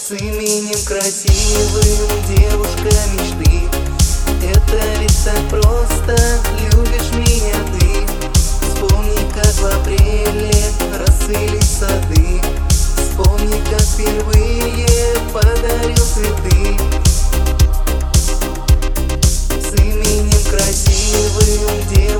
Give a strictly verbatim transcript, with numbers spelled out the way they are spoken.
С именем красивым, девушка мечты. Это ведь так просто, любишь меня ты. Вспомни, как в апреле рассыпались сады. Вспомни, как впервые подарил цветы. С именем красивым, девушка